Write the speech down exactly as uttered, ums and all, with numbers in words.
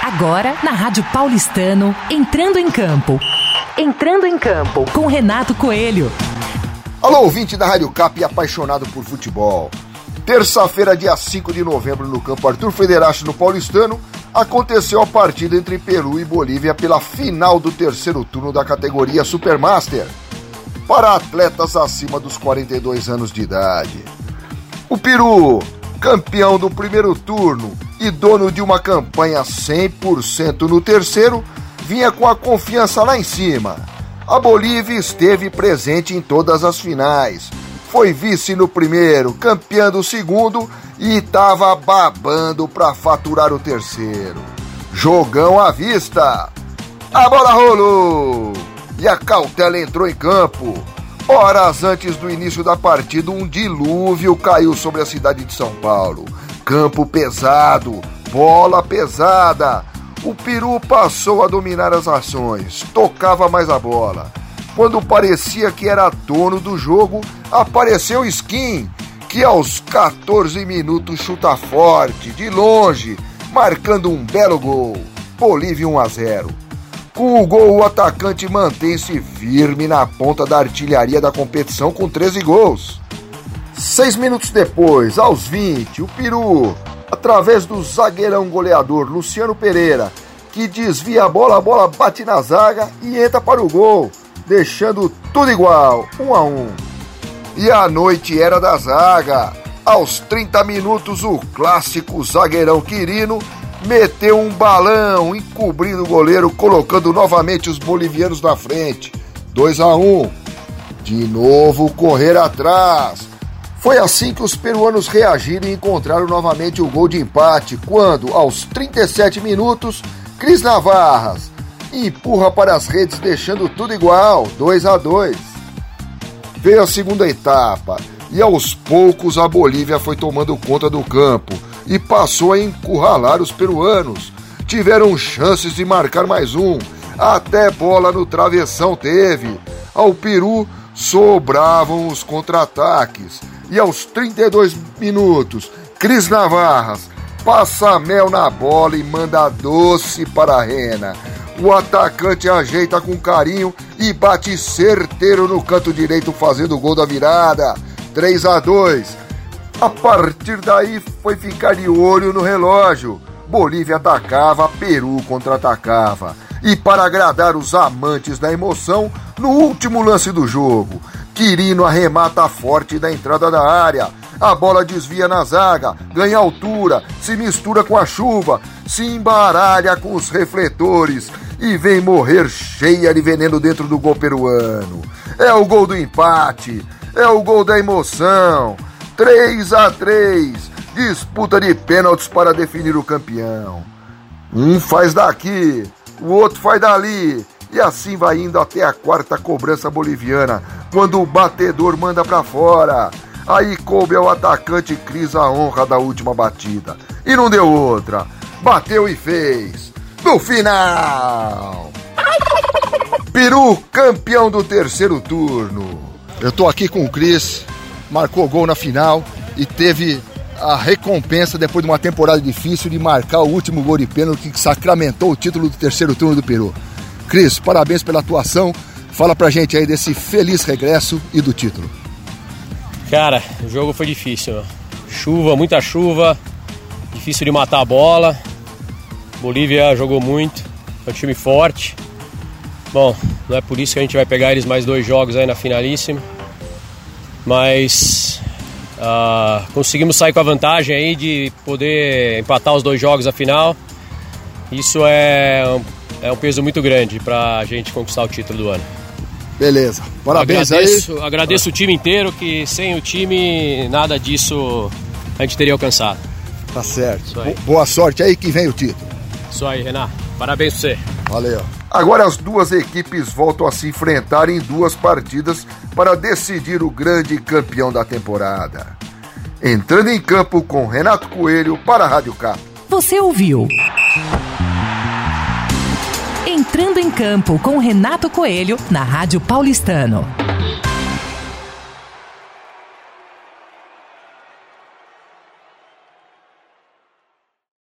Agora, na Rádio Paulistano, Entrando em Campo. Entrando em Campo, com Renato Coelho. Alô, ouvinte da Rádio Cap e apaixonado por futebol. Terça-feira, dia cinco de novembro, no campo Arthur Federache, no Paulistano, aconteceu a partida entre Peru e Bolívia pela final do terceiro turno da categoria Supermaster, para atletas acima dos quarenta e dois anos de idade. O Peru, campeão do primeiro turno e dono de uma campanha cem por cento no terceiro, vinha com a confiança lá em cima. A Bolívia esteve presente em todas as finais, foi vice no primeiro, campeã do segundo e estava babando para faturar o terceiro. Jogão à vista, a bola rolou e a cautela entrou em campo. Horas antes do início da partida, um dilúvio caiu sobre a cidade de São Paulo. Campo pesado, bola pesada. O Peru passou a dominar as ações, tocava mais a bola. Quando parecia que era dono do jogo, apareceu Skin, que aos quatorze minutos chuta forte, de longe, marcando um belo gol. Bolívia um a zero. Com o gol, o atacante mantém-se firme na ponta da artilharia da competição com treze gols. Seis minutos depois, aos vinte, o Peru, através do zagueirão goleador Luciano Pereira, que desvia a bola, a bola bate na zaga e entra para o gol, deixando tudo igual, um a um. E a noite era da zaga. Aos trinta minutos, o clássico zagueirão Quirino meteu um balão encobrindo o goleiro, colocando novamente os bolivianos na frente. dois a um. De novo correr atrás. Foi assim que os peruanos reagiram e encontraram novamente o gol de empate, quando, aos trinta e sete minutos, Cris Navarras empurra para as redes, deixando tudo igual, dois a dois. Veio a segunda etapa e aos poucos a Bolívia foi tomando conta do campo e passou a encurralar os peruanos. Tiveram chances de marcar mais um, até bola no travessão teve. Ao Peru sobravam os contra-ataques e aos trinta e dois minutos, Cris Navarras passa mel na bola e manda doce para a rena. O atacante ajeita com carinho e bate certeiro no canto direito, fazendo o gol da virada. três a dois. A partir daí foi ficar de olho no relógio. Bolívia atacava, Peru contra-atacava. E para agradar os amantes da emoção, no último lance do jogo, Quirino arremata forte da entrada da área. A bola desvia na zaga, ganha altura, se mistura com a chuva, se embaralha com os refletores e vem morrer cheia de veneno dentro do gol peruano. É o gol do empate, é o gol da emoção. três a três, disputa de pênaltis para definir o campeão. Um faz daqui, o outro faz dali, e assim vai indo até a quarta cobrança boliviana, quando o batedor manda para fora. Aí coube ao atacante Cris a honra da última batida. E não deu outra. Bateu e fez. No final, Peru campeão do terceiro turno. Eu tô aqui com o Cris, marcou gol na final e teve a recompensa, depois de uma temporada difícil, de marcar o último gol de pênalti que sacramentou o título do terceiro turno do Peru. Cris, parabéns pela atuação. Fala pra gente aí desse feliz regresso e do título. Cara, o jogo foi difícil, meu. Chuva, muita chuva, difícil de matar a bola. Bolívia jogou muito, é um time forte. Bom, não é por isso que a gente vai pegar eles mais dois jogos aí na finalíssima. Mas uh, conseguimos sair com a vantagem aí de poder empatar os dois jogos à final. Isso é um, é um peso muito grande pra gente conquistar o título do ano. Beleza, parabéns agradeço, aí. Agradeço o time inteiro, que sem o time nada disso a gente teria alcançado. Tá certo. Boa sorte aí que vem o título. Isso aí, Renato. Parabéns pra você. Valeu. Agora as duas equipes voltam a se enfrentar em duas partidas para decidir o grande campeão da temporada. Entrando em campo com Renato Coelho para a Rádio Cap. Você ouviu Entrando em Campo com Renato Coelho na Rádio Paulistano.